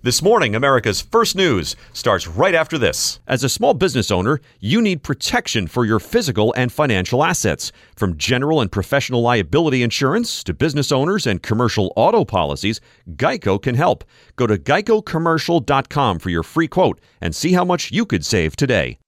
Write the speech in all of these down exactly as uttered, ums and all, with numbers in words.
This morning, America's First News starts right after this. As a small business owner, you need protection for your physical and financial assets. From general and professional liability insurance to business owners and commercial auto policies, Geico can help. Go to geico commercial dot com for your free quote and see how much you could save today.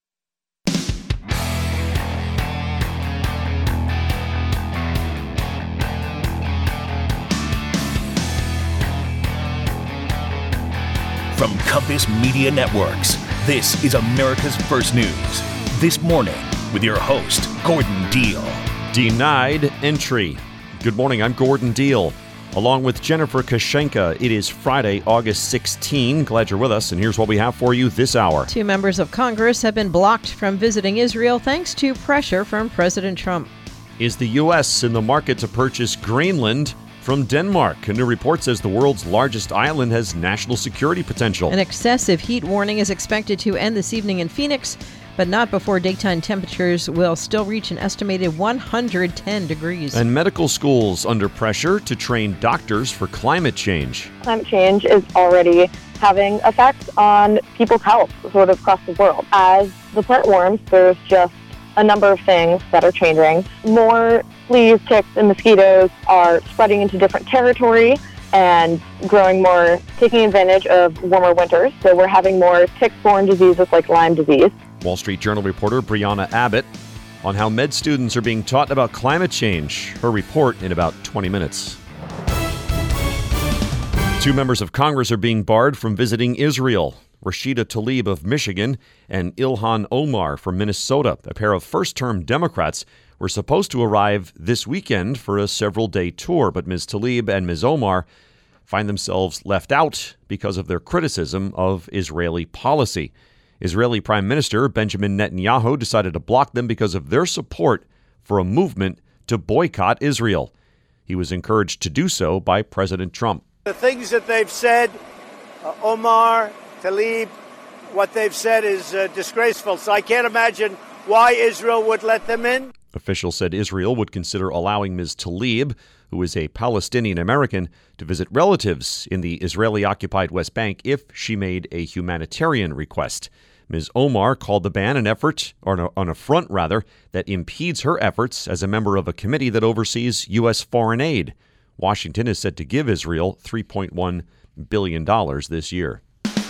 From Compass Media Networks, this is America's First News. This morning, with your host, Gordon Deal. Denied entry. Good morning, I'm Gordon Deal. Along with Jennifer Kashenka, it is Friday, August sixteenth. Glad you're with us, and here's what we have for you this hour. Two members of Congress have been blocked from visiting Israel thanks to pressure from President Trump. Is the U S in the market to purchase Greenland from Denmark? A new report says the world's largest island has national security potential. An excessive heat warning is expected to end this evening in Phoenix, but not before daytime temperatures will still reach an estimated one hundred ten degrees. And medical schools under pressure to train doctors for climate change. Climate change is already having effects on people's health sort of across the world. As the planet warms, there's just a number of things that are changing. More fleas, ticks, and mosquitoes are spreading into different territory and growing more, taking advantage of warmer winters. So we're having more tick-borne diseases like Lyme disease. Wall Street Journal reporter Brianna Abbott on how med students are being taught about climate change. Her report in about twenty minutes. Two members of Congress are being barred from visiting Israel. Rashida Tlaib of Michigan and Ilhan Omar from Minnesota, a pair of first-term Democrats, were supposed to arrive this weekend for a several-day tour, but Miz Tlaib and Miz Omar find themselves left out because of their criticism of Israeli policy. Israeli Prime Minister Benjamin Netanyahu decided to block them because of their support for a movement to boycott Israel. He was encouraged to do so by President Trump. The things that they've said, uh, Omar, Tlaib, what they've said is uh, disgraceful. So I can't imagine why Israel would let them in. Officials said Israel would consider allowing Miz Tlaib, who is a Palestinian American, to visit relatives in the Israeli-occupied West Bank if she made a humanitarian request. Miz Omar called the ban an effort, or an affront rather, that impedes her efforts as a member of a committee that oversees U S foreign aid. Washington is set to give Israel three point one billion dollars this year.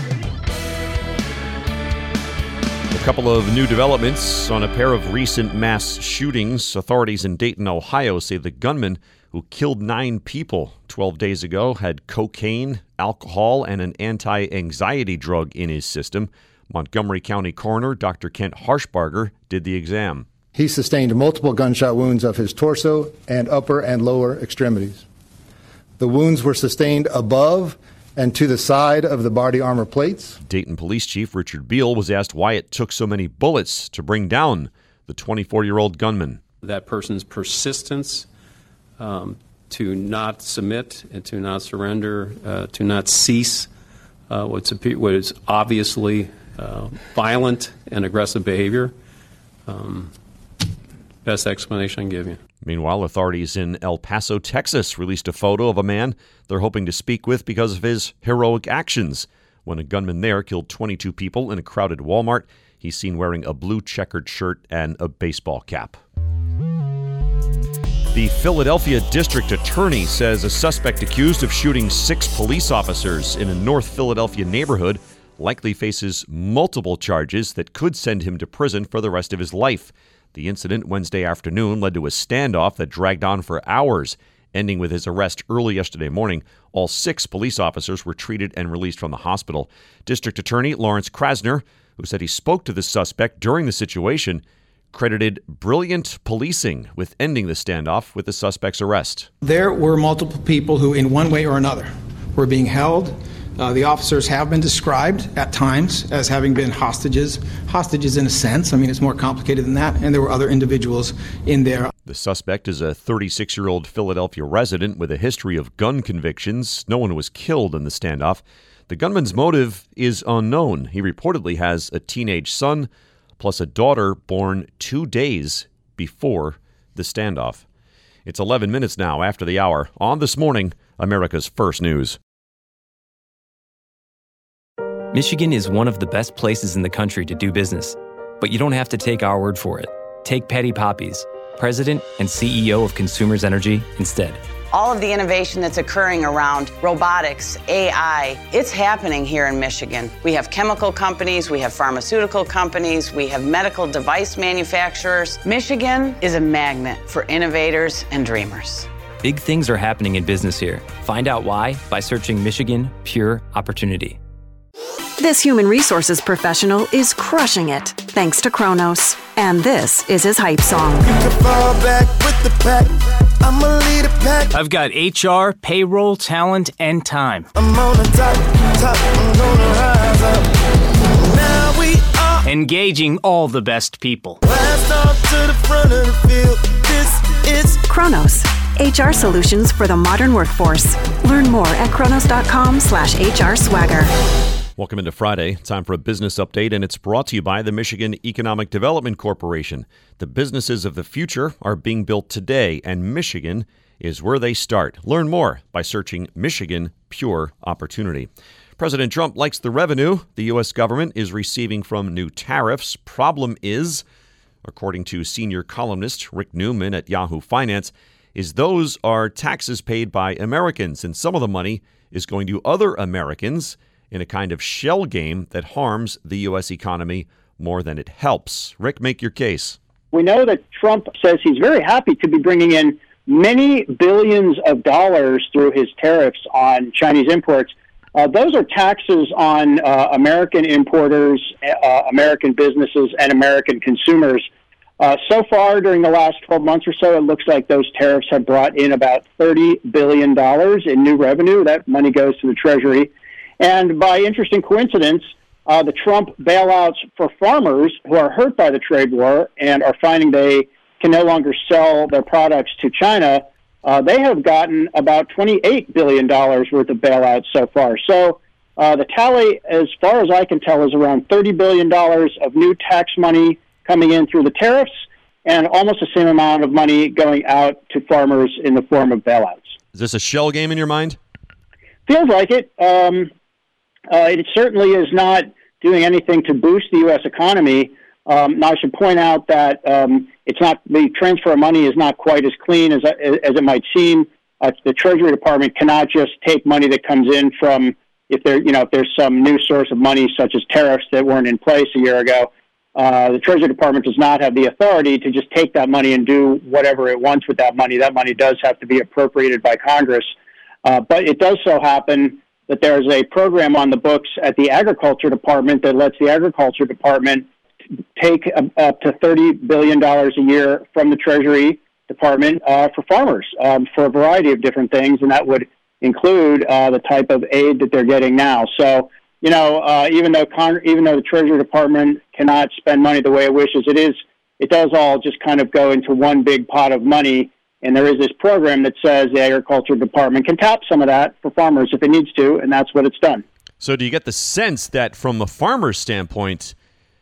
A couple of new developments on a pair of recent mass shootings. Authorities in Dayton, Ohio say the gunman who killed nine people twelve days ago had cocaine, alcohol, and an anti-anxiety drug in his system. Montgomery County Coroner Doctor Kent Harshbarger did the exam. He sustained multiple gunshot wounds of his torso and upper and lower extremities. The wounds were sustained above and to the side of the body armor plates. Dayton Police Chief Richard Beal was asked why it took so many bullets to bring down the twenty-four-year-old gunman. That person's persistence um, to not submit and to not surrender, uh, to not cease uh, what's, what is obviously uh, violent and aggressive behavior. Um, best explanation I can give you. Meanwhile, authorities in El Paso, Texas, released a photo of a man they're hoping to speak with because of his heroic actions. When a gunman there killed twenty-two people in a crowded Walmart, he's seen wearing a blue checkered shirt and a baseball cap. The Philadelphia District Attorney says a suspect accused of shooting six police officers in a North Philadelphia neighborhood likely faces multiple charges that could send him to prison for the rest of his life. The incident Wednesday afternoon led to a standoff that dragged on for hours, ending with his arrest early yesterday morning. All six police officers were treated and released from the hospital. District Attorney Lawrence Krasner, who said he spoke to the suspect during the situation, credited brilliant policing with ending the standoff with the suspect's arrest. There were multiple people who, in one way or another, were being held. Uh, the officers have been described at times as having been hostages. Hostages in a sense. I mean, it's more complicated than that. And there were other individuals in there. The suspect is a thirty-six-year-old Philadelphia resident with a history of gun convictions. No one was killed in the standoff. The gunman's motive is unknown. He reportedly has a teenage son, plus a daughter born two days before the standoff. It's eleven minutes now after the hour. On This Morning, America's First News. Michigan is one of the best places in the country to do business, but you don't have to take our word for it. Take Patty Poppies, President and C E O of Consumers Energy, instead. All of the innovation that's occurring around robotics, A I, it's happening here in Michigan. We have chemical companies, we have pharmaceutical companies, we have medical device manufacturers. Michigan is a magnet for innovators and dreamers. Big things are happening in business here. Find out why by searching Michigan Pure Opportunity. This human resources professional is crushing it, thanks to Kronos. And this is his hype song. You can fall back with the pack. I'm a leader pack. I've got H R, payroll, talent, and time. I'm on the top, top, I'm gonna rise up. Now we are engaging all the best people. Blast off to the front of the field. This is Kronos, H R solutions for the modern workforce. Learn more at kronos.com slash HR swagger. Welcome into Friday. Time for a business update, and it's brought to you by the Michigan Economic Development Corporation. The businesses of the future are being built today, and Michigan is where they start. Learn more by searching Michigan Pure Opportunity. President Trump likes the revenue the U S government is receiving from new tariffs. Problem is, according to senior columnist Rick Newman at Yahoo Finance, is those are taxes paid by Americans, and some of the money is going to other Americans in a kind of shell game that harms the U S economy more than it helps. Rick, make your case. We know that Trump says he's very happy to be bringing in many billions of dollars through his tariffs on Chinese imports. Uh, those are taxes on uh, American importers, uh, American businesses, and American consumers. Uh, so far, during the last twelve months or so, it looks like those tariffs have brought in about thirty billion dollars in new revenue. That money goes to the Treasury. And by interesting coincidence, uh, the Trump bailouts for farmers who are hurt by the trade war and are finding they can no longer sell their products to China, uh, they have gotten about twenty-eight billion dollars worth of bailouts so far. So uh, the tally, as far as I can tell, is around thirty billion dollars of new tax money coming in through the tariffs and almost the same amount of money going out to farmers in the form of bailouts. Is this a shell game in your mind? Feels like it. Um, Uh, it certainly is not doing anything to boost the U S economy. Um, now, I should point out that um, it's not the transfer of money is not quite as clean as as it might seem. Uh, the Treasury Department cannot just take money that comes in from if there you know if there's some new source of money such as tariffs that weren't in place a year ago. Uh, the Treasury Department does not have the authority to just take that money and do whatever it wants with that money. That money does have to be appropriated by Congress, uh, but it does so happen that there's a program on the books at the Agriculture Department that lets the Agriculture Department take up to thirty billion dollars a year from the Treasury Department uh, for farmers um, for a variety of different things, and that would include uh, the type of aid that they're getting now. So, you know, uh, even though Con- even though the Treasury Department cannot spend money the way it wishes, it is it does all just kind of go into one big pot of money. And there is this program that says the Agriculture Department can tap some of that for farmers if it needs to, and that's what it's done. So do you get the sense that from a farmer's standpoint,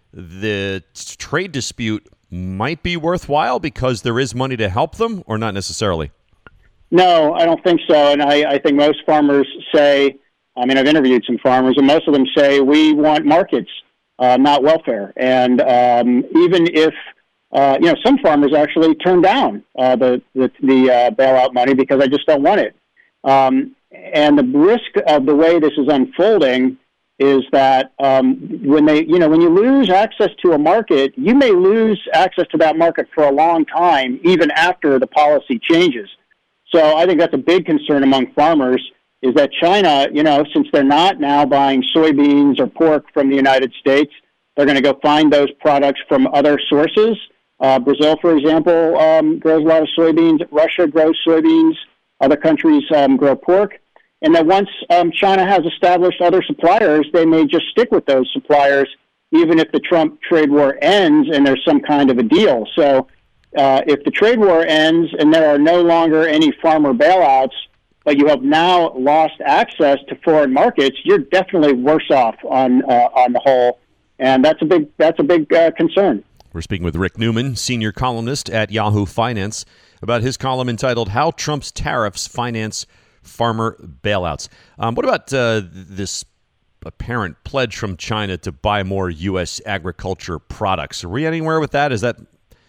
the trade dispute might be worthwhile because there is money to help them, or not necessarily? No, I don't think so. And I, I think most farmers say, I mean, I've interviewed some farmers, and most of them say we want markets, uh, not welfare. And um, even if Uh, you know, some farmers actually turn down uh, the the, the uh, bailout money because I just don't want it. Um, and the risk of the way this is unfolding is that um, when they, you know, when you lose access to a market, you may lose access to that market for a long time, even after the policy changes. So I think that's a big concern among farmers is that China, you know, since they're not now buying soybeans or pork from the United States, they're going to go find those products from other sources. Uh, Brazil, for example, um, grows a lot of soybeans. Russia grows soybeans. Other countries um, grow pork. And that once um, China has established other suppliers, they may just stick with those suppliers, even if the Trump trade war ends and there's some kind of a deal. So uh, if the trade war ends and there are no longer any farmer bailouts, but you have now lost access to foreign markets, you're definitely worse off on uh, on the whole, and that's a big that's a big uh, concern. We're speaking with Rick Newman, senior columnist at Yahoo Finance, about his column entitled "How Trump's Tariffs Finance Farmer Bailouts." Um, what about uh, this apparent pledge from China to buy more U S agriculture products. Are we anywhere with that? Is that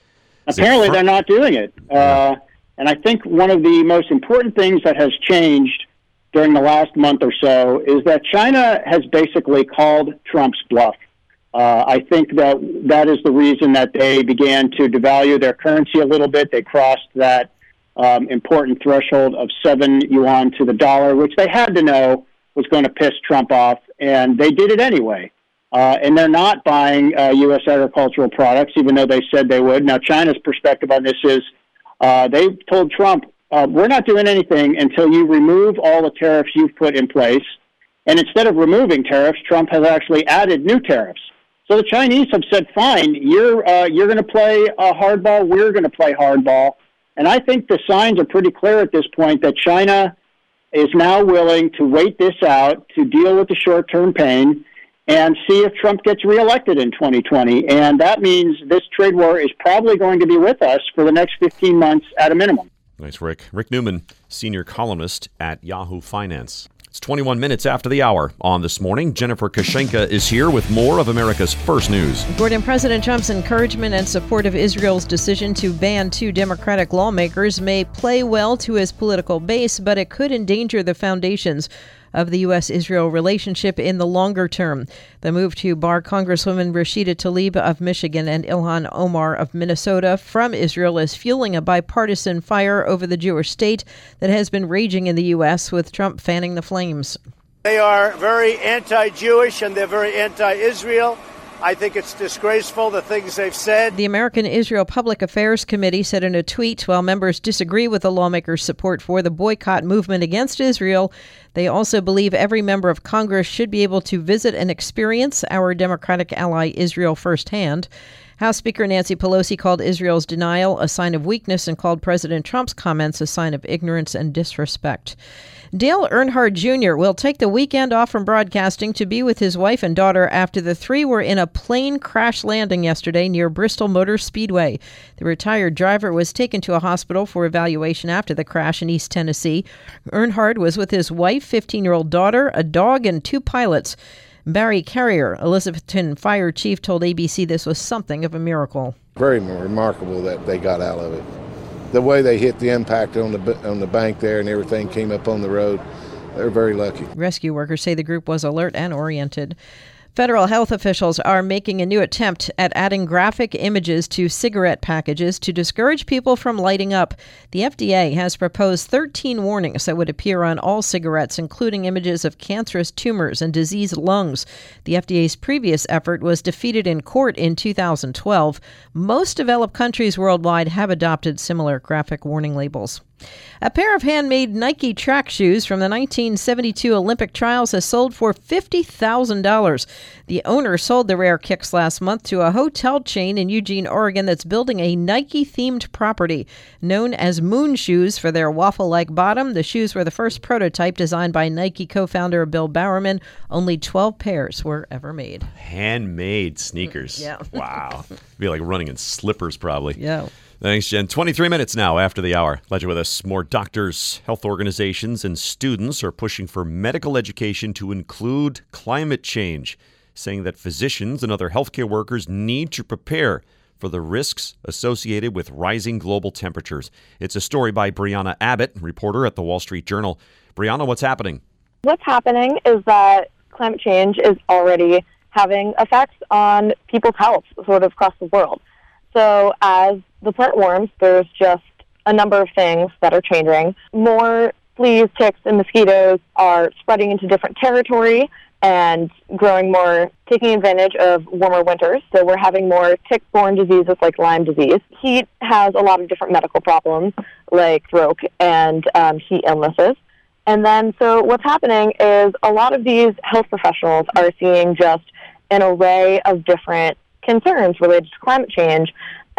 is apparently fr- they're not doing it? Uh, and I think one of the most important things that has changed during the last month or so is that China has basically called Trump's bluff. Uh, I think that that is the reason that they began to devalue their currency a little bit. They crossed that um, important threshold of seven yuan to the dollar, which they had to know was going to piss Trump off, and they did it anyway. Uh, and they're not buying uh, U S agricultural products, even though they said they would. Now, China's perspective on this is uh, they told Trump, uh, we're not doing anything until you remove all the tariffs you've put in place. And instead of removing tariffs, Trump has actually added new tariffs. So the Chinese have said, fine, you're, uh, you're going to play uh, hardball, we're going to play hardball. And I think the signs are pretty clear at this point that China is now willing to wait this out, to deal with the short-term pain, and see if Trump gets reelected in twenty twenty. And that means this trade war is probably going to be with us for the next fifteen months at a minimum. Nice, Rick. Rick Newman, senior columnist at Yahoo Finance. It's twenty-one minutes after the hour on This Morning. Jennifer Kashenka is here with more of America's First News. Gordon, President Trump's encouragement and support of Israel's decision to ban two Democratic lawmakers may play well to his political base, but it could endanger the foundations of the U S Israel relationship in the longer term. The move to bar Congresswoman Rashida Tlaib of Michigan and Ilhan Omar of Minnesota from Israel is fueling a bipartisan fire over the Jewish state that has been raging in the U S, with Trump fanning the flames. They are very anti-Jewish and they're very anti-Israel. I think it's disgraceful, the things they've said. The American Israel Public Affairs Committee said in a tweet, while members disagree with the lawmakers' support for the boycott movement against Israel, they also believe every member of Congress should be able to visit and experience our Democratic ally Israel firsthand. House Speaker Nancy Pelosi called Israel's denial a sign of weakness and called President Trump's comments a sign of ignorance and disrespect. Dale Earnhardt Junior will take the weekend off from broadcasting to be with his wife and daughter after the three were in a plane crash landing yesterday near Bristol Motor Speedway. The retired driver was taken to a hospital for evaluation after the crash in East Tennessee. Earnhardt was with his wife, fifteen-year-old daughter, a dog, and two pilots. Barry Carrier, Elizabethton Fire Chief, told A B C this was something of a miracle. Very remarkable that they got out of it. The way they hit the impact on the on the bank there and everything came up on the road, they're very lucky. Rescue workers say the group was alert and oriented. Federal health officials are making a new attempt at adding graphic images to cigarette packages to discourage people from lighting up. The F D A has proposed thirteen warnings that would appear on all cigarettes, including images of cancerous tumors and diseased lungs. The F D A's previous effort was defeated in court in two thousand twelve. Most developed countries worldwide have adopted similar graphic warning labels. A pair of handmade Nike track shoes from the nineteen seventy-two Olympic trials has sold for fifty thousand dollars. The owner sold the rare kicks last month to a hotel chain in Eugene, Oregon that's building a Nike-themed property. Known as Moon Shoes for their waffle-like bottom, the shoes were the first prototype designed by Nike co-founder Bill Bowerman. Only twelve pairs were ever made. Handmade sneakers. Yeah. Wow. It'd be like running in slippers, probably. Yeah. Thanks, Jen. twenty-three minutes now after the hour. Glad you're with us. More doctors, health organizations, and students are pushing for medical education to include climate change, saying that physicians and other healthcare workers need to prepare for the risks associated with rising global temperatures. It's a story by Brianna Abbott, reporter at the Wall Street Journal. Brianna, what's happening? What's happening is that climate change is already having effects on people's health sort of across the world. So as the planet warms, there's just a number of things that are changing. More fleas, ticks, and mosquitoes are spreading into different territory and growing more, taking advantage of warmer winters. So we're having more tick-borne diseases like Lyme disease. Heat has a lot of different medical problems like stroke and um, heat illnesses. And then, so what's happening is a lot of these health professionals are seeing just an array of different concerns related to climate change,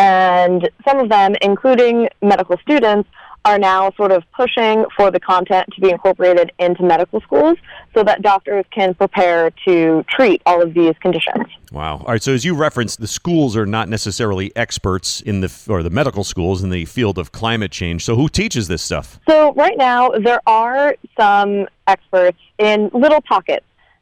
and some of them, including medical students, are now sort of pushing for the content to be incorporated into medical schools so that doctors can prepare to treat all of these conditions. Wow. All right. So as you referenced, the schools are not necessarily experts in the, or the medical schools in the field of climate change. So who teaches this stuff? So right now, there are some experts in little pockets.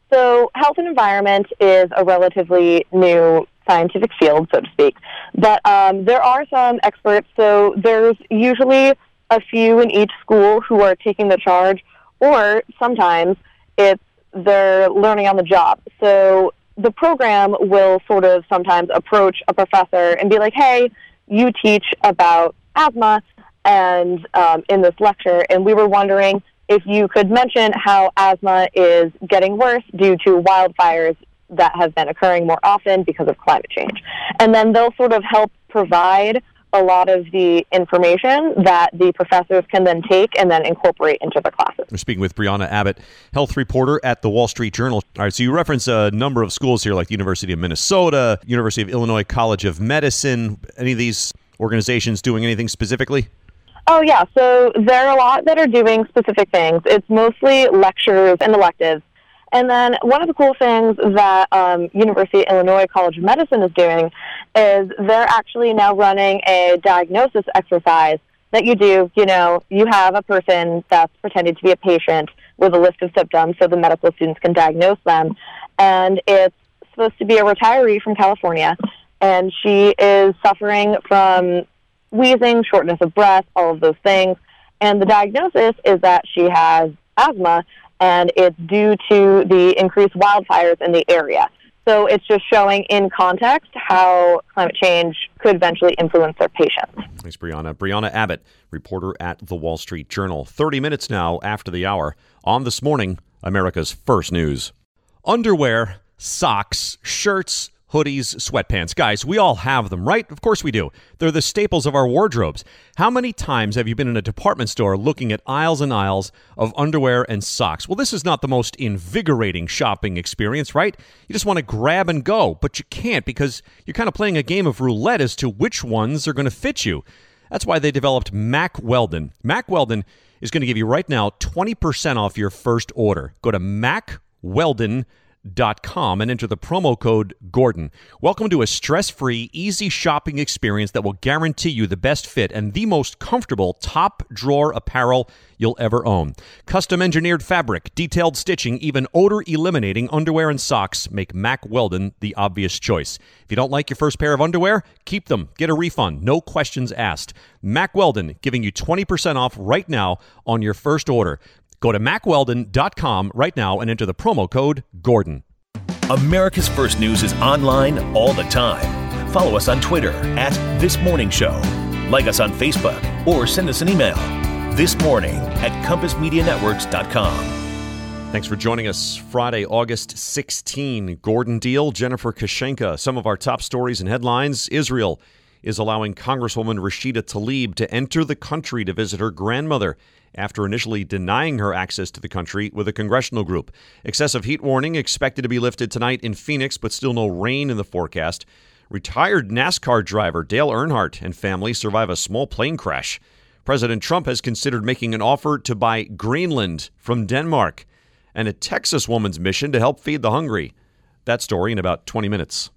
So health and environment is a relatively new scientific field, so to speak. But um, there are some experts, so there's usually a few in each school who are taking the charge, or sometimes it's they're learning on the job. So the program will sort of sometimes approach a professor and be like, hey, you teach about asthma and um, in this lecture, and we were wondering if you could mention how asthma is getting worse due to wildfires that have been occurring more often because of climate change. And then they'll sort of help provide a lot of the information that the professors can then take and then incorporate into their classes. We're speaking with Brianna Abbott, health reporter at the Wall Street Journal. All right, so you reference a number of schools here, like the University of Minnesota, University of Illinois College of Medicine. Any of these organizations doing anything specifically? Oh, yeah. So there are a lot that are doing specific things. It's mostly lectures and electives. And then one of the cool things that um, University of Illinois College of Medicine is doing is they're actually now running a diagnosis exercise that you do. You know, you have a person that's pretending to be a patient with a list of symptoms so the medical students can diagnose them. And it's supposed to be a retiree from California, and she is suffering from wheezing, shortness of breath, all of those things. And the diagnosis is that she has asthma, and it's due to the increased wildfires in the area. So it's just showing in context how climate change could eventually influence their patients. Thanks, Brianna. Brianna Abbott, reporter at The Wall Street Journal. thirty minutes now after the hour. On This Morning, America's First News. Underwear, socks, shirts, hoodies, sweatpants. Guys, we all have them, right? Of course we do. They're the staples of our wardrobes. How many times have you been in a department store looking at aisles and aisles of underwear and socks? Well, this is not the most invigorating shopping experience, right? You just want to grab and go, but you can't because you're kind of playing a game of roulette as to which ones are going to fit you. That's why they developed Mack Weldon. Mack Weldon is going to give you right now twenty percent off your first order. Go to mack weldon dot com and enter the promo code Gordon. Welcome to a stress-free, easy shopping experience that will guarantee you the best fit and the most comfortable top-drawer apparel you'll ever own. Custom-engineered fabric, detailed stitching, even odor-eliminating underwear and socks make Mack Weldon the obvious choice. If you don't like your first pair of underwear, keep them. Get a refund. No questions asked. Mack Weldon giving you twenty percent off right now on your first order. Go to mack weldon dot com right now and enter the promo code Gordon. America's First News is online all the time. Follow us on Twitter at This Morning Show. Like us on Facebook or send us an email. This Morning at compass media networks dot com. Thanks for joining us. Friday, August sixteenth. Gordon Deal, Jennifer Kashenka. Some of our top stories and headlines. Israel is allowing Congresswoman Rashida Tlaib to enter the country to visit her grandmother after initially denying her access to the country with a congressional group. Excessive heat warning expected to be lifted tonight in Phoenix, but still no rain in the forecast. Retired NASCAR driver Dale Earnhardt and family survive a small plane crash. President Trump has considered making an offer to buy Greenland from Denmark. And a Texas woman's mission to help feed the hungry. That story in about twenty minutes.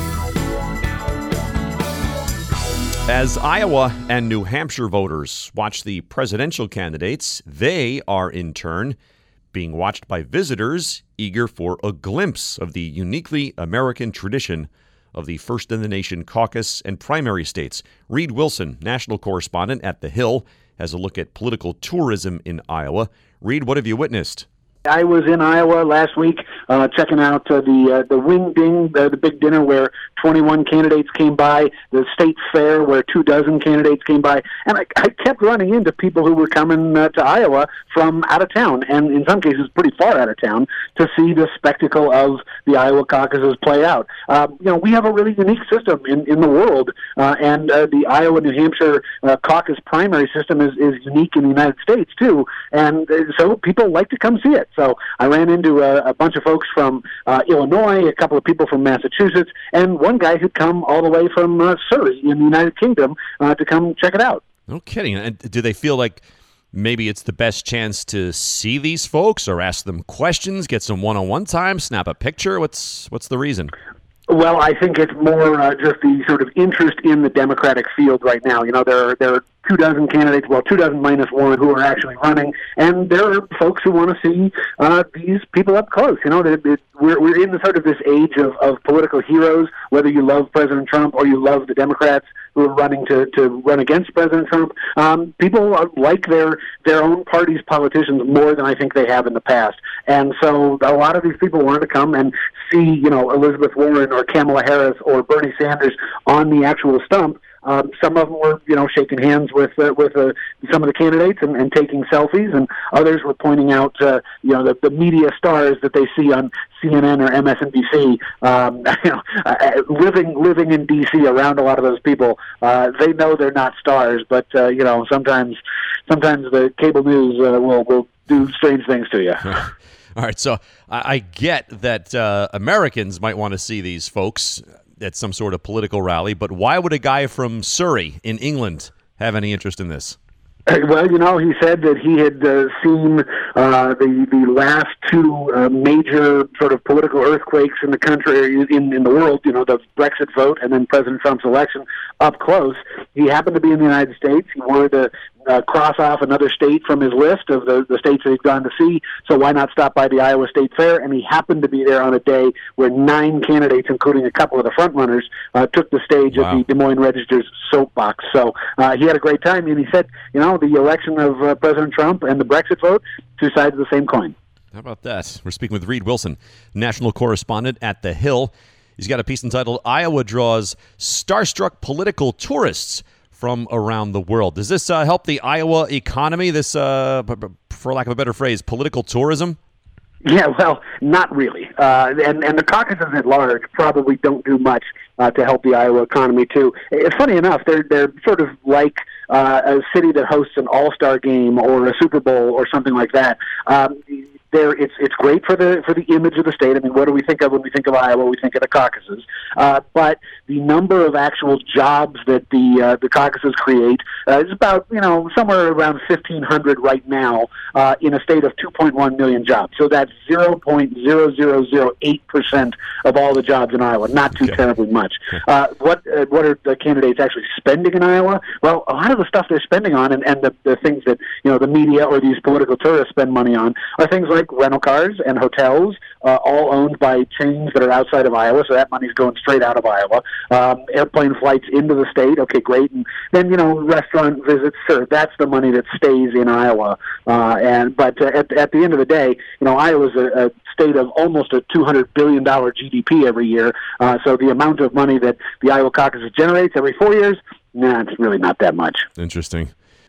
As Iowa and New Hampshire voters watch the presidential candidates, they are in turn being watched by visitors eager for a glimpse of the uniquely American tradition of the first-in-the-nation caucus and primary states. Reed Wilson, national correspondent at The Hill, has a look at political tourism in Iowa. Reed, what have you witnessed? I was in Iowa last week uh, checking out uh, the uh, the Wing Ding, the, the big dinner where twenty-one candidates came by, the state fair where two dozen candidates came by, and I, I kept running into people who were coming uh, to Iowa from out of town, and in some cases pretty far out of town, to see the spectacle of the Iowa caucuses play out. Uh, you know, we have a really unique system in, in the world, uh, and uh, the Iowa-New Hampshire uh, caucus primary system is, is unique in the United States, too, and uh, so people like to come see it. So I ran into a, a bunch of folks from uh, Illinois, a couple of people from Massachusetts, and one guy who'd come all the way from uh, Surrey in the United Kingdom uh, to come check it out. No kidding. And do they feel like maybe it's the best chance to see these folks or ask them questions, get some one-on-one time, snap a picture? What's what's the reason? Well, I think it's more uh, just the sort of interest in the Democratic field right now. You know, there are, there are two dozen candidates, well, two dozen minus one who are actually running, and there are folks who want to see uh, these people up close. You know, that we're we're in the sort of this age of, of political heroes, whether you love President Trump or you love the Democrats who are running to, to run against President Trump. Um, people like their their own party's politicians more than I think they have in the past. And so a lot of these people wanted to come and see, you know, Elizabeth Warren or Kamala Harris or Bernie Sanders on the actual stump. Um, some of them were, you know, shaking hands with uh, with uh, some of the candidates and, and taking selfies, and others were pointing out, uh, you know, the, the media stars that they see on C N N or M S N B C. Um, you know, uh, living living in D C around a lot of those people, uh, they know they're not stars, but uh, you know, sometimes sometimes the cable news uh, will will do strange things to you. All right, so I, I get that uh, Americans might want to see these folks at some sort of political rally, but why would a guy from Surrey in England have any interest in this? Well, you know, he said that he had uh, seen uh, the the last two uh, major sort of political earthquakes in the country, in in the world. You know, the Brexit vote and then President Trump's election up close. He happened to be in the United States. He wanted to uh, cross off another state from his list of the, the states that he'd gone to see. So why not stop by the Iowa State Fair? And he happened to be there on a day where nine candidates, including a couple of the frontrunners, uh, took the stage wow. at the Des Moines Register's soapbox. So uh, he had a great time, and he said, you know, the election of uh, President Trump and the Brexit vote, two sides of the same coin. How about that? We're speaking with Reed Wilson, national correspondent at The Hill. He's got a piece entitled Iowa Draws Starstruck Political Tourists from Around the World. Does this uh, help the Iowa economy, this, uh, for lack of a better phrase, political tourism? Yeah, well, not really. Uh, and, and the caucuses at large probably don't do much uh, to help the Iowa economy, too. It's funny enough, they're, they're sort of like uh, a city that hosts an all-star game or a Super Bowl or something like that. Um, There, it's it's great for the for the image of the state. I mean, what do we think of when we think of Iowa? We think of the caucuses. Uh, but the number of actual jobs that the uh, the caucuses create uh, is about, you know, somewhere around fifteen hundred right now uh, in a state of two point one million jobs. So that's zero point zero zero zero eight percent of all the jobs in Iowa. Not too okay. terribly much. Uh, what uh, what are the candidates actually spending in Iowa? Well, a lot of the stuff they're spending on, and, and the, the things that, you know, the media or these political tourists spend money on, are things like rental cars and hotels, uh, all owned by chains that are outside of Iowa, so that money's going straight out of Iowa. Um, airplane flights into the state, okay, great. And then, you know, restaurant visits, sure, that's the money that stays in Iowa. Uh, and But uh, at, at the end of the day, you know, Iowa's a, a state of almost a two hundred billion dollars G D P every year, uh, so the amount of money that the Iowa caucus generates every four years, nah, it's really not that much. Interesting.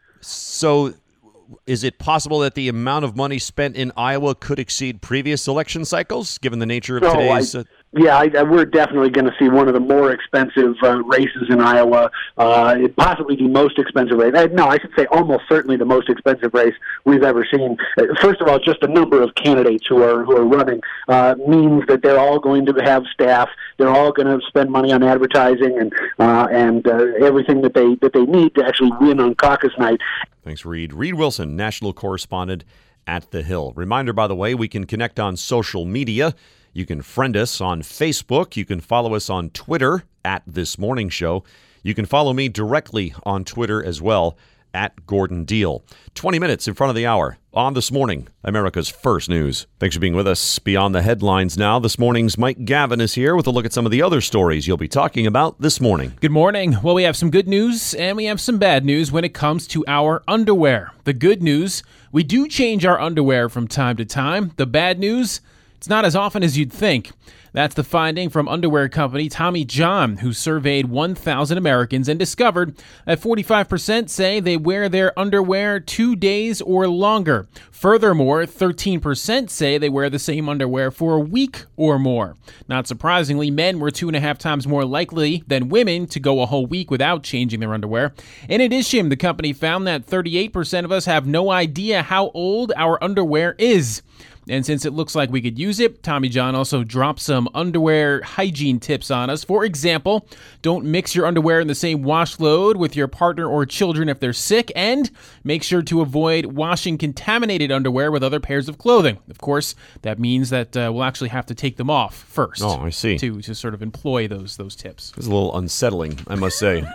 So is it possible that the amount of money spent in Iowa could exceed previous election cycles, given the nature of so today's... I, uh, yeah, I, I, we're definitely going to see one of the more expensive uh, races in Iowa, uh, possibly the most expensive race. Uh, no, I should say almost certainly the most expensive race we've ever seen. Uh, first of all, just the number of candidates who are who are running uh, means that they're all going to have staff. They're all going to spend money on advertising and uh, and uh, everything that they that they need to actually win on caucus night. Thanks, Reed. Reed Wilson, national correspondent at The Hill. Reminder, by the way, we can connect on social media. You can friend us on Facebook. You can follow us on Twitter at This Morning Show. You can follow me directly on Twitter as well, at Gordon Deal. twenty minutes in front of the hour on This Morning, America's First News. Thanks for being with us. Beyond the headlines now, this morning's Mike Gavin is here with a look at some of the other stories you'll be talking about this morning. Good morning. Well, we have some good news and we have some bad news when it comes to our underwear. The good news, we do change our underwear from time to time. The bad news, it's not as often as you'd think. That's the finding from underwear company Tommy John, who surveyed one thousand Americans and discovered that forty-five percent say they wear their underwear two days or longer. Furthermore, thirteen percent say they wear the same underwear for a week or more. Not surprisingly, men were two and a half times more likely than women to go a whole week without changing their underwear. In addition, the company found that thirty-eight percent of us have no idea how old our underwear is. And since it looks like we could use it, Tommy John also dropped some underwear hygiene tips on us. For example, don't mix your underwear in the same wash load with your partner or children if they're sick, and make sure to avoid washing contaminated underwear with other pairs of clothing. Of course, that means that uh, we'll actually have to take them off first. Oh, I see. To, to sort of employ those those tips. It's a little unsettling, I must say.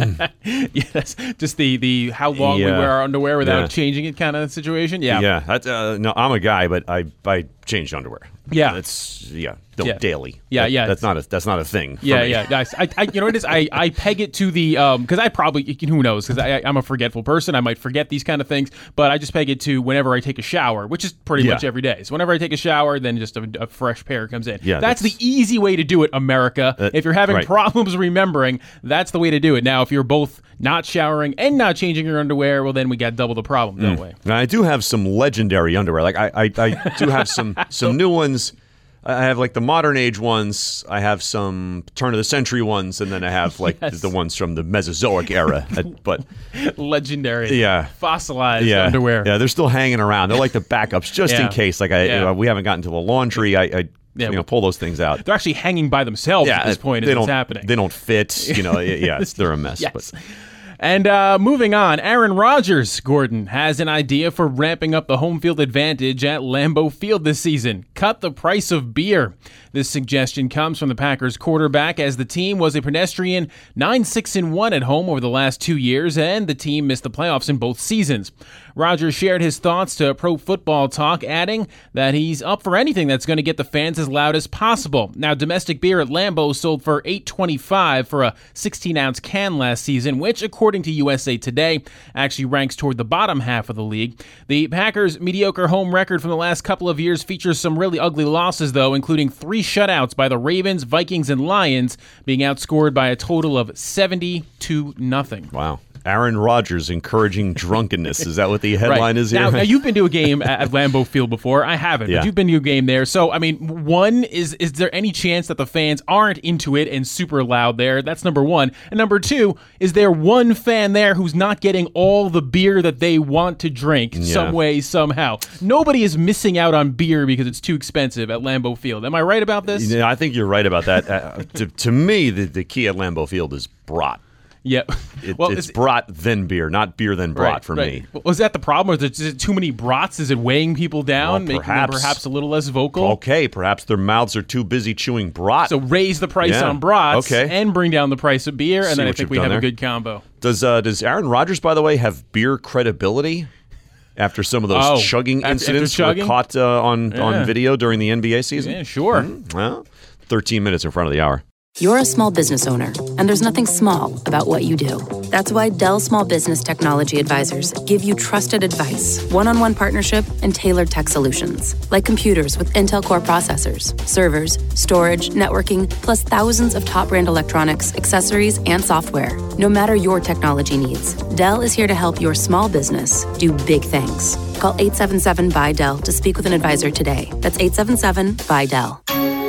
Yes, just the, the how long Yeah. we wear our underwear without Yeah. changing it kind of situation. Yeah. Yeah, that's, uh, no, I'm a guy, but I, I changed underwear. Yeah. It's, yeah, don't Yeah. daily. Yeah, That- yeah. That's not a, that's not a thing for Yeah, me. yeah, guys. I, I, you know what it is? I, I peg it to the um because I probably who knows because I I'm a forgetful person. I might forget these kind of things, but I just peg it to whenever I take a shower, which is pretty Yeah. much every day. So whenever I take a shower, then just a, a fresh pair comes in. Yeah, that's, that's- the easy way to do it, America. Uh, if you're having right. problems remembering, that's the way to do it. Now, if you're both not showering and not changing your underwear, well, then we got double the problem, don't we? Now, I do have some legendary underwear. Like I, I, I do have some some new ones. I have like the modern age ones. I have some turn of the century ones, and then I have like Yes. the ones from the Mesozoic era. Uh, but Legendary, Yeah. fossilized yeah, underwear. yeah, they're still hanging around. They're like the backups, just in Yeah. case. Like I, Yeah. uh, we haven't gotten to the laundry. I, I Yeah, you know, pull those things out. They're actually hanging by themselves at this point they as it's don't, happening. They don't fit. You know, yeah, it's, they're a mess. Yes. But And uh, moving on, Aaron Rodgers, Gordon, has an idea for ramping up the home field advantage at Lambeau Field this season. Cut the price of beer. This suggestion comes from the Packers quarterback, as the team was a pedestrian nine six and one at home over the last two years, and the team missed the playoffs in both seasons. Rodgers shared his thoughts to Pro Football Talk, adding that he's up for anything that's going to get the fans as loud as possible. Now, domestic beer at Lambeau sold for eight twenty-five for a sixteen ounce can last season, which, according to U S A Today, actually ranks toward the bottom half of the league. The Packers' mediocre home record from the last couple of years features some really ugly losses, though, including three shutouts by the Ravens, Vikings, and Lions, being outscored by a total of seventy to nothing. wow. Aaron Rodgers encouraging drunkenness. Is that what the headline Right. is here? Now, now, you've been to a game at, at Lambeau Field before. I haven't, Yeah. but you've been to a game there. So, I mean, one, is is there any chance that the fans aren't into it and super loud there? That's number one. And number two, is there one fan there who's not getting all the beer that they want to drink Yeah. some way, somehow? Nobody is missing out on beer because it's too expensive at Lambeau Field. Am I right about this? Yeah, I think you're right about that. Uh, to, to me, the, the key at Lambeau Field is brat. Yeah. It, Well, it's is- brat then beer, not beer then brat Right, for right. me. Was that the problem? Was it, is it too many brats? Is it weighing people down, Well, making perhaps. them perhaps a little less vocal? Okay, perhaps their mouths are too busy chewing brat. So raise the price Yeah. on brats Okay. and bring down the price of beer, and See then I what think you've we done have there. a good combo. Does uh, does Aaron Rodgers, by the way, have beer credibility after some of those Oh, chugging after- after incidents chugging? were caught uh, on Yeah. on video during the N B A season? Yeah, sure. Mhm. Well, thirteen minutes in front of the hour. You're a small business owner, and there's nothing small about what you do. That's why Dell Small Business Technology Advisors give you trusted advice, one-on-one partnership, and tailored tech solutions, like computers with Intel Core processors, servers, storage, networking, plus thousands of top-brand electronics, accessories, and software. No matter your technology needs, Dell is here to help your small business do big things. Call eight seven seven, B Y Dell to speak with an advisor today. That's eight seven seven, B Y Dell.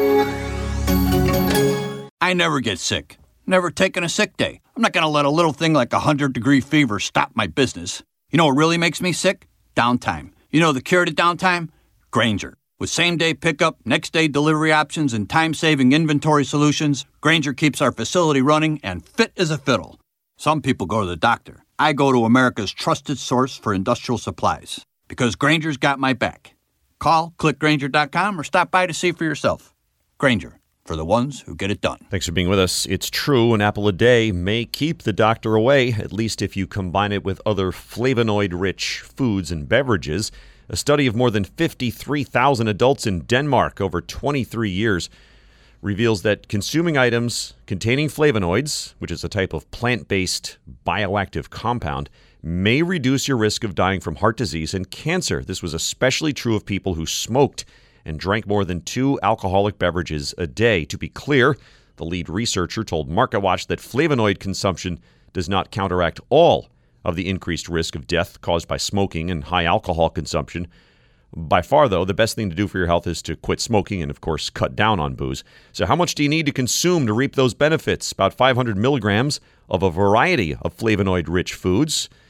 I never get sick. Never taken a sick day. I'm not going to let a little thing like a hundred-degree fever stop my business. You know what really makes me sick? Downtime. You know the cure to downtime? Grainger. With same-day pickup, next-day delivery options, and time-saving inventory solutions, Grainger keeps our facility running and fit as a fiddle. Some people go to the doctor. I go to America's trusted source for industrial supplies. Because Grainger's got my back. Call, click Grainger dot com, or stop by to see for yourself. Grainger. For the ones who get it done. Thanks for being with us. It's true, an apple a day may keep the doctor away, at least if you combine it with other flavonoid-rich foods and beverages. A study of more than fifty-three thousand adults in Denmark over twenty-three years reveals that consuming items containing flavonoids, which is a type of plant-based bioactive compound, may reduce your risk of dying from heart disease and cancer. This was especially true of people who smoked and drank more than two alcoholic beverages a day. To be clear, the lead researcher told MarketWatch that flavonoid consumption does not counteract all of the increased risk of death caused by smoking and high alcohol consumption. By far, though, the best thing to do for your health is to quit smoking and, of course, cut down on booze. So how much do you need to consume to reap those benefits? About five hundred milligrams of a variety of flavonoid-rich foods.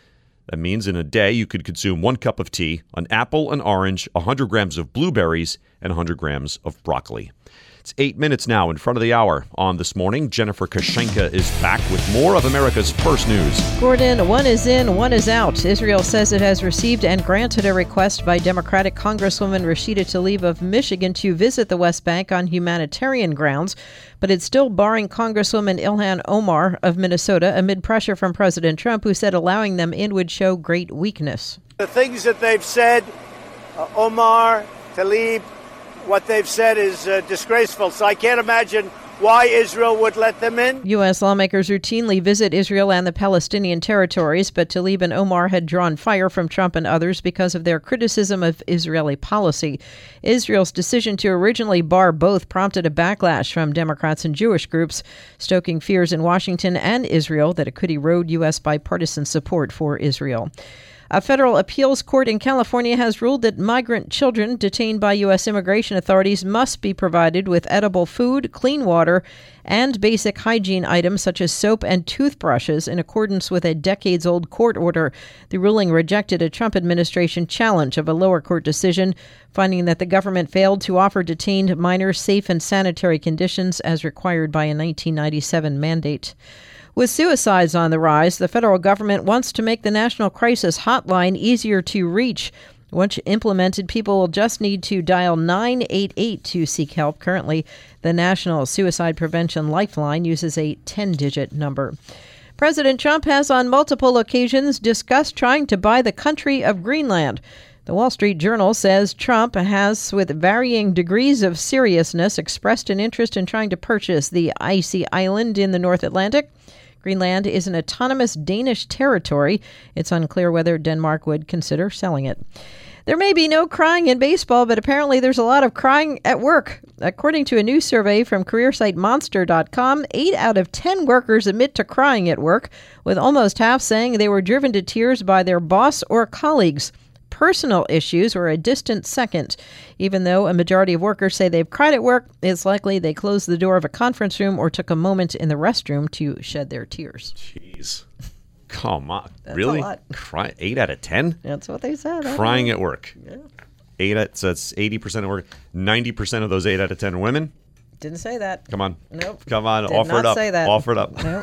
That means in a day you could consume one cup of tea, an apple, an orange, one hundred grams of blueberries, and one hundred grams of broccoli. It's eight minutes now in front of the hour. On This Morning, Jennifer Kashenka is back with more of America's First News. Gordon, one is in, one is out. Israel says it has received and granted a request by Democratic Congresswoman Rashida Tlaib of Michigan to visit the West Bank on humanitarian grounds, but it's still barring Congresswoman Ilhan Omar of Minnesota amid pressure from President Trump, who said allowing them in would show great weakness. The things that they've said, uh, Omar, Tlaib, what they've said is uh, disgraceful. So I can't imagine why Israel would let them in. U S lawmakers routinely visit Israel and the Palestinian territories, but Tlaib and Omar had drawn fire from Trump and others because of their criticism of Israeli policy. Israel's decision to originally bar both prompted a backlash from Democrats and Jewish groups, stoking fears in Washington and Israel that it could erode U S bipartisan support for Israel. A federal appeals court in California has ruled that migrant children detained by U S immigration authorities must be provided with edible food, clean water, and basic hygiene items such as soap and toothbrushes in accordance with a decades-old court order. The ruling rejected a Trump administration challenge of a lower court decision, finding that the government failed to offer detained minors safe and sanitary conditions as required by a nineteen ninety-seven mandate. With suicides on the rise, the federal government wants to make the National Crisis Hotline easier to reach. Once implemented, people will just need to dial nine eight eight to seek help. Currently, the National Suicide Prevention Lifeline uses a ten-digit number. President Trump has on multiple occasions discussed trying to buy the country of Greenland. The Wall Street Journal says Trump has, with varying degrees of seriousness, expressed an interest in trying to purchase the icy island in the North Atlantic. Greenland is an autonomous Danish territory. It's unclear whether Denmark would consider selling it. There may be no crying in baseball, but apparently there's a lot of crying at work. According to a new survey from career site monster dot com, eight out of ten workers admit to crying at work, with almost half saying they were driven to tears by their boss or colleagues. Personal issues were a distant second. Even though a majority of workers say they've cried at work, it's likely they closed the door of a conference room or took a moment in the restroom to shed their tears. Jeez. Come on. That's really? a lot. Cry, eight out of ten? That's what they said. Crying at work. Yeah. Eight at, so that's eighty percent of work. ninety percent of those eight out of ten are women? Didn't say that. Come on. Nope. Come on. Did offer not it up. say that. Offer it up. Nope.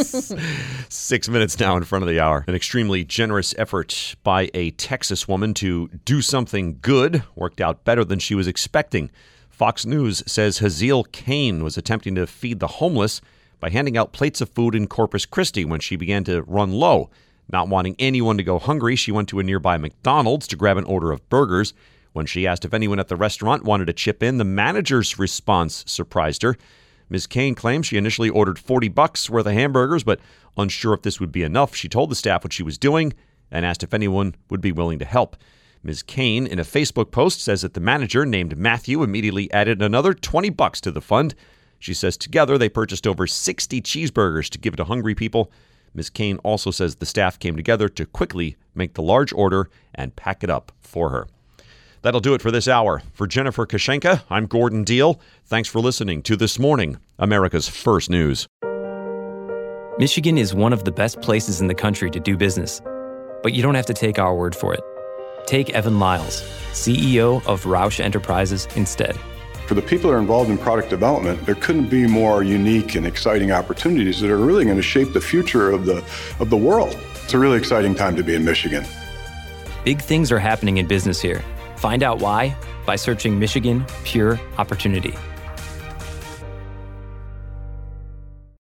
Six minutes now in front of the hour. An extremely generous effort by a Texas woman to do something good worked out better than she was expecting. Fox News says Hazel Kane was attempting to feed the homeless by handing out plates of food in Corpus Christi when she began to run low. Not wanting anyone to go hungry, she went to a nearby McDonald's to grab an order of burgers. When she asked if anyone at the restaurant wanted to chip in, the manager's response surprised her. Miz Kane claims she initially ordered forty bucks worth of hamburgers, but unsure if this would be enough, she told the staff what she was doing and asked if anyone would be willing to help. Miz Kane, in a Facebook post, says that the manager, named Matthew, immediately added another twenty bucks to the fund. She says together they purchased over sixty cheeseburgers to give to hungry people. Miz Kane also says the staff came together to quickly make the large order and pack it up for her. That'll do it for this hour. For Jennifer Kashenka, I'm Gordon Deal. Thanks for listening to This Morning, America's First News. Michigan is one of the best places in the country to do business, but you don't have to take our word for it. Take Evan Lyles, C E O of Roush Enterprises, instead. For the people that are involved in product development, there couldn't be more unique and exciting opportunities that are really going to shape the future of the of the world. It's a really exciting time to be in Michigan. Big things are happening in business here. Find out why by searching Michigan Pure Opportunity.